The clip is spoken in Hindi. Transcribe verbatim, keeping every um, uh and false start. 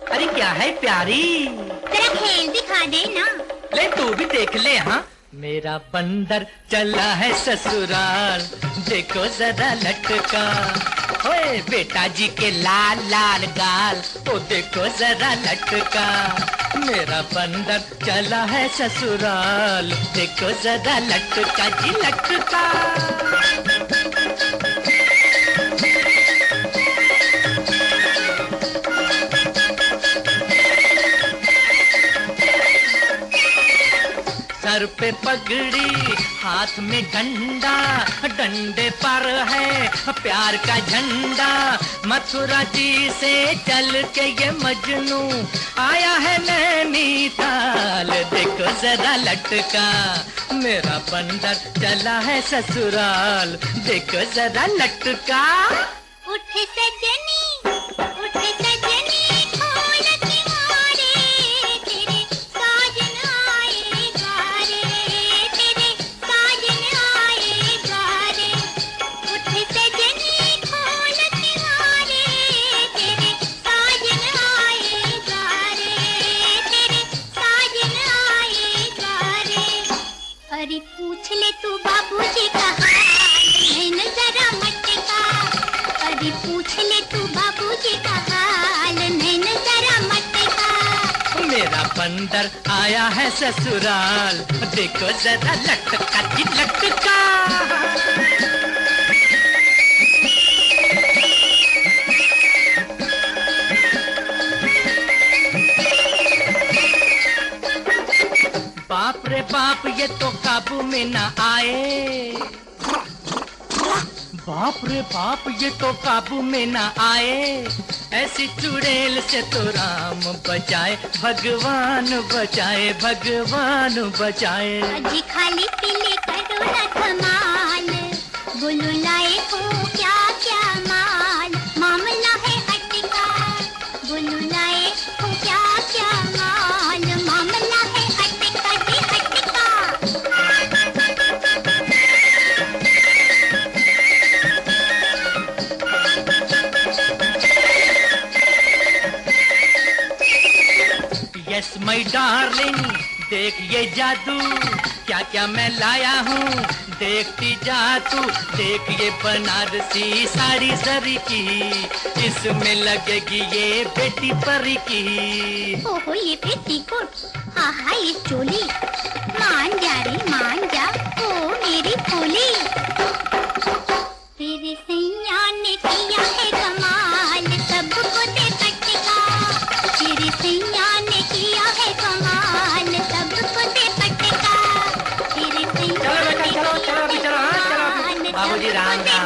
अरे क्या है प्यारी, तेरा खेल दिखा दे ना। ले तू भी देख ले। हाँ, मेरा बंदर चला है ससुराल, देखो जरा लटका। ओए बेटा जी के लाल लाल गाल, ओ देखो जरा लटका। मेरा बंदर चला है ससुराल, देखो जरा लटका जी लटका। सर पे पगड़ी, हाथ में डंडा, डंडे पर है प्यार का झंडा। मथुरा जी से चल के ये मजनू आया है नैनीताल, देखो जरा लटका। मेरा बंदर चला है ससुराल, देखो जरा लटका। उठ सजनी, उठ सजनी, खोल के मारे, तेरे साजन आएगा रे, तेरे साजन आएगा रे। उठ सजनी, खोल के मारे, तेरे साजन आएगा रे, तेरे साजन आएगा रे। अरे पूछ ले तू बाबूजी का हाल, नैन जरा मटका। अरे पूछ ले तू बाबूजी का हाल, नैन जरा मटका। मेरा बंदर आया है ससुराल, देखो जरा लटका जी लटका। बाप रे बाप ये तो काबू में ना आए, बाप रे बाप ये तो काबू में ना आए। ऐसी चुड़ैल से तो राम बचाए, भगवान बचाए, भगवान बचाए। अजी खाली पीले करो ना धमाल, बोलो लाए हो क्या क्या माल। मामला है अटका, बोलो लाए हो क्या क्या माल। मामला है अटका जी अटका। यस माय डार्लिंग, देख ये जादू, क्या क्या मैं लाया हूँ देखती जा तू। देख ये बनारसी साड़ी जरी की, इसमें लगेगी ये बेटी परी की। ओहो ये पेटीकोट, हाँ हाँ ये चोली। मान जा रे मान जा, ओ मेरी भोली। तेरे सैया ने किया है कमाल, सबको दे पटका। तेरे सैया ने किया है कमाल, सबको दे पटका। तेरे सैया ने किया है कमाल, बाबूजी राम राम।